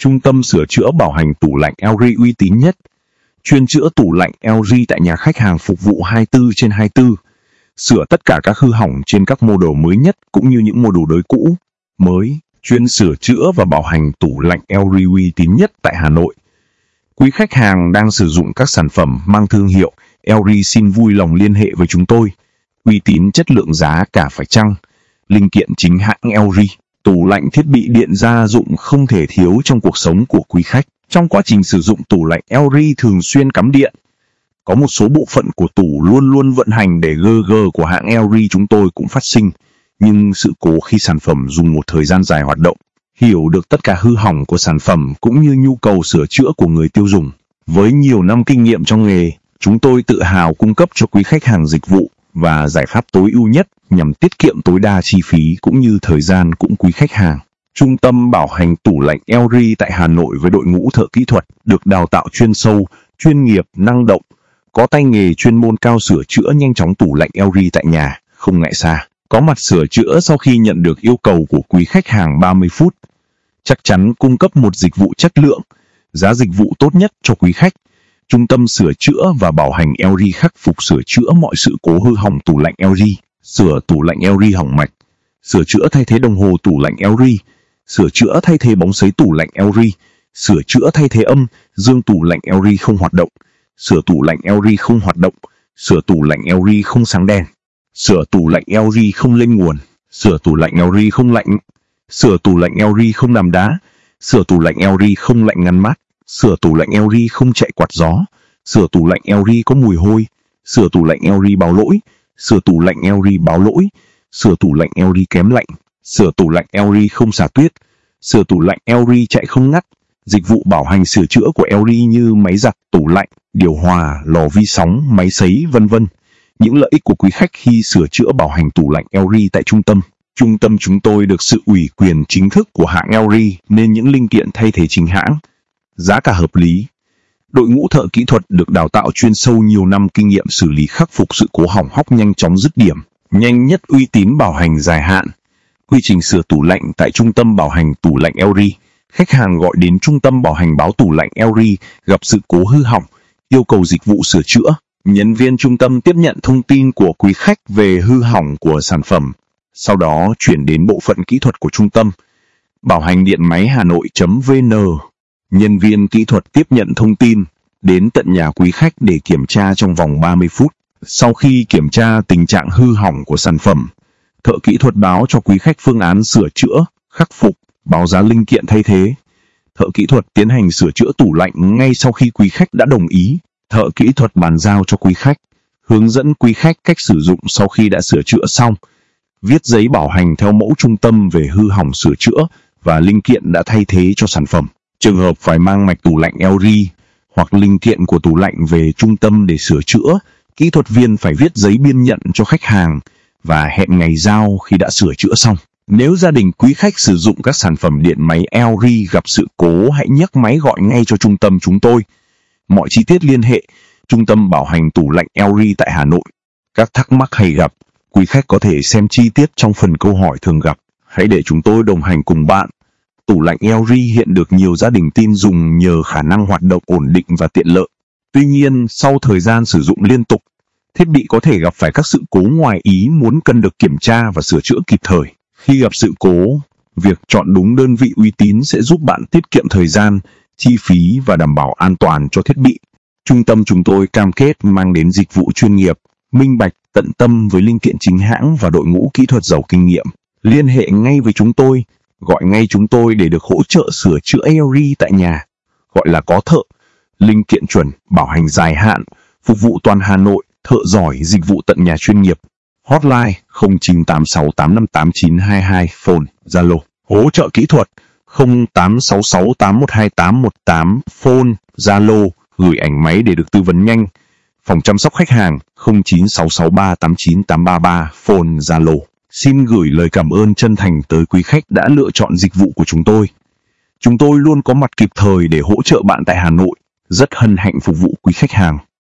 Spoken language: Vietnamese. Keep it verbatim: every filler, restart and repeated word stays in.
Trung tâm sửa chữa bảo hành tủ lạnh lờ giê uy tín nhất. Chuyên chữa tủ lạnh lờ giê tại nhà khách hàng, phục vụ hai mươi tư trên hai mươi tư. Sửa tất cả các hư hỏng trên các model mới nhất cũng như những model đời cũ, mới. Chuyên sửa chữa và bảo hành tủ lạnh lờ giê uy tín nhất tại Hà Nội. Quý khách hàng đang sử dụng các sản phẩm mang thương hiệu lờ giê xin vui lòng liên hệ với chúng tôi. Uy tín, chất lượng, giá cả phải chăng. Linh kiện chính hãng lờ giê. Tủ lạnh, thiết bị điện gia dụng không thể thiếu trong cuộc sống của quý khách. Trong quá trình sử dụng tủ lạnh lờ giê thường xuyên cắm điện, có một số bộ phận của tủ luôn luôn vận hành để giê giê của hãng lờ giê chúng tôi cũng phát sinh, nhưng sự cố khi sản phẩm dùng một thời gian dài hoạt động. Hiểu được tất cả hư hỏng của sản phẩm cũng như nhu cầu sửa chữa của người tiêu dùng. Với nhiều năm kinh nghiệm trong nghề, chúng tôi tự hào cung cấp cho quý khách hàng dịch vụ và giải pháp tối ưu nhất nhằm tiết kiệm tối đa chi phí cũng như thời gian của quý khách hàng. Trung tâm bảo hành tủ lạnh lờ giê tại Hà Nội với đội ngũ thợ kỹ thuật được đào tạo chuyên sâu, chuyên nghiệp, năng động, có tay nghề chuyên môn cao, sửa chữa nhanh chóng tủ lạnh lờ giê tại nhà, không ngại xa. Có mặt sửa chữa sau khi nhận được yêu cầu của quý khách hàng ba mươi phút. Chắc chắn cung cấp một dịch vụ chất lượng, giá dịch vụ tốt nhất cho quý khách. Trung tâm sửa chữa và bảo hành lờ giê khắc phục sửa chữa mọi sự cố hư hỏng tủ lạnh lờ giê, sửa tủ lạnh lờ giê hỏng mạch, sửa chữa thay thế đồng hồ tủ lạnh lờ giê, sửa chữa thay thế bóng sấy tủ lạnh lờ giê, sửa chữa thay thế âm, dương tủ lạnh lờ giê không hoạt động, sửa tủ lạnh lờ giê không hoạt động, sửa tủ lạnh lờ giê không sáng đèn, sửa tủ lạnh lờ giê không lên nguồn, sửa tủ lạnh lờ giê không lạnh, sửa tủ lạnh lờ giê không làm đá, sửa tủ lạnh lờ giê không lạnh ngăn mát, sửa tủ lạnh lờ giê không chạy quạt gió, sửa tủ lạnh lờ giê có mùi hôi, sửa tủ lạnh lờ giê báo lỗi, sửa tủ lạnh lờ giê báo lỗi, sửa tủ lạnh lờ giê kém lạnh, sửa tủ lạnh lờ giê không xả tuyết, sửa tủ lạnh lờ giê chạy không ngắt. Dịch vụ bảo hành sửa chữa của lờ giê như máy giặt, tủ lạnh, điều hòa, lò vi sóng, máy sấy, vân vân. Những lợi ích của quý khách khi sửa chữa bảo hành tủ lạnh lờ giê tại trung tâm. Trung tâm chúng tôi được sự ủy quyền chính thức của hãng lờ giê nên những linh kiện thay thế chính hãng. Giá cả hợp lý. Đội ngũ thợ kỹ thuật được đào tạo chuyên sâu, nhiều năm kinh nghiệm xử lý khắc phục sự cố hỏng hóc nhanh chóng, dứt điểm, nhanh nhất, uy tín, bảo hành dài hạn. Quy trình sửa tủ lạnh tại trung tâm bảo hành tủ lạnh lờ giê. Khách hàng gọi đến trung tâm bảo hành báo tủ lạnh lờ giê gặp sự cố hư hỏng, yêu cầu dịch vụ sửa chữa. Nhân viên trung tâm tiếp nhận thông tin của quý khách về hư hỏng của sản phẩm, sau đó chuyển đến bộ phận kỹ thuật của trung tâm bảo hành điện máy Hà Nội.vn. Nhân viên kỹ thuật tiếp nhận thông tin, đến tận nhà quý khách để kiểm tra trong vòng ba mươi phút. Sau khi kiểm tra tình trạng hư hỏng của sản phẩm, thợ kỹ thuật báo cho quý khách phương án sửa chữa, khắc phục, báo giá linh kiện thay thế. Thợ kỹ thuật tiến hành sửa chữa tủ lạnh ngay sau khi quý khách đã đồng ý. Thợ kỹ thuật bàn giao cho quý khách, hướng dẫn quý khách cách sử dụng sau khi đã sửa chữa xong. Viết giấy bảo hành theo mẫu trung tâm về hư hỏng sửa chữa và linh kiện đã thay thế cho sản phẩm. Trường hợp phải mang mạch tủ lạnh lờ giê hoặc linh kiện của tủ lạnh về trung tâm để sửa chữa, kỹ thuật viên phải viết giấy biên nhận cho khách hàng và hẹn ngày giao khi đã sửa chữa xong. Nếu gia đình quý khách sử dụng các sản phẩm điện máy lờ giê gặp sự cố, hãy nhấc máy gọi ngay cho trung tâm chúng tôi. Mọi chi tiết liên hệ Trung tâm bảo hành tủ lạnh lờ giê tại Hà Nội. Các thắc mắc hay gặp, quý khách có thể xem chi tiết trong phần câu hỏi thường gặp. Hãy để chúng tôi đồng hành cùng bạn. Tủ lạnh lờ giê hiện được nhiều gia đình tin dùng nhờ khả năng hoạt động ổn định và tiện lợi. Tuy nhiên, sau thời gian sử dụng liên tục, thiết bị có thể gặp phải các sự cố ngoài ý muốn cần được kiểm tra và sửa chữa kịp thời. Khi gặp sự cố, việc chọn đúng đơn vị uy tín sẽ giúp bạn tiết kiệm thời gian, chi phí và đảm bảo an toàn cho thiết bị. Trung tâm chúng tôi cam kết mang đến dịch vụ chuyên nghiệp, minh bạch, tận tâm với linh kiện chính hãng và đội ngũ kỹ thuật giàu kinh nghiệm. Liên hệ ngay với chúng tôi, gọi ngay chúng tôi để được hỗ trợ sửa chữa lờ giê tại nhà. Gọi là có thợ, linh kiện chuẩn, bảo hành dài hạn, phục vụ toàn Hà Nội, thợ giỏi, dịch vụ tận nhà chuyên nghiệp. Hotline không chín tám sáu tám năm tám chín hai hai, phone, Zalo. Hỗ trợ kỹ thuật không tám sáu sáu tám một hai tám một tám, phone, Zalo, gửi ảnh máy để được tư vấn nhanh. Phòng chăm sóc khách hàng không chín sáu sáu ba tám chín tám ba ba, phone, Zalo. Xin gửi lời cảm ơn chân thành tới quý khách đã lựa chọn dịch vụ của chúng tôi. Chúng tôi luôn có mặt kịp thời để hỗ trợ bạn tại Hà Nội. Rất hân hạnh phục vụ quý khách hàng.